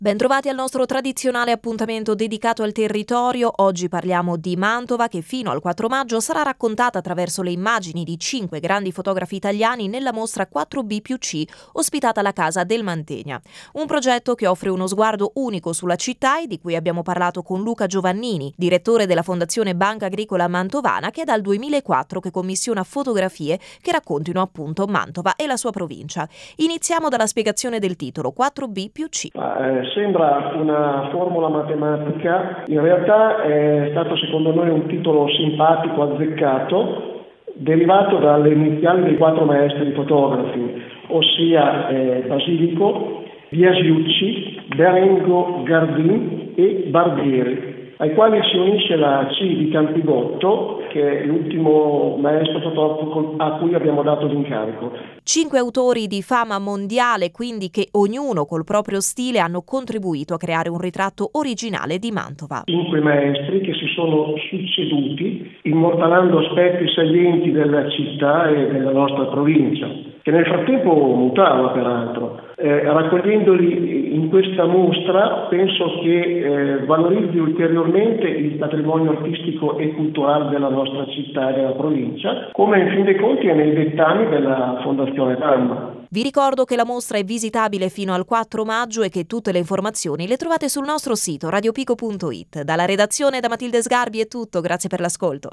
Bentrovati al nostro tradizionale appuntamento dedicato al territorio. Oggi parliamo di Mantova, che fino al 4 maggio sarà raccontata attraverso le immagini di 5 grandi fotografi italiani nella mostra 4B+C, ospitata alla Casa del Mantegna. Un progetto che offre uno sguardo unico sulla città e di cui abbiamo parlato con Luca Giovannini, direttore della Fondazione Banca Agricola Mantovana, che è dal 2004 che commissiona fotografie che raccontino appunto Mantova e la sua provincia. Iniziamo dalla spiegazione del titolo 4B+C. Sembra una formula matematica, in realtà è stato secondo noi un titolo simpatico, azzeccato, derivato dalle iniziali dei 4 maestri fotografi, ossia Basilico, Biasiucci, Berengo, Gardin e Barbieri, ai quali si unisce la C di Campigotto, che è l'ultimo maestro fotografo a cui abbiamo dato l'incarico. 5 autori di fama mondiale, quindi, che ognuno col proprio stile hanno contribuito a creare un ritratto originale di Mantova. 5 maestri che si sono succeduti, immortalando aspetti salienti della città e della nostra provincia, che nel frattempo mutava peraltro. Raccogliendoli in questa mostra penso che valorizzi ulteriormente il patrimonio artistico e culturale della nostra città e della provincia, come in fin dei conti è nei dettami della Fondazione Tamma. Vi ricordo che la mostra è visitabile fino al 4 maggio e che tutte le informazioni le trovate sul nostro sito radiopico.it. Dalla redazione, da Matilde Sgarbi è tutto, grazie per l'ascolto.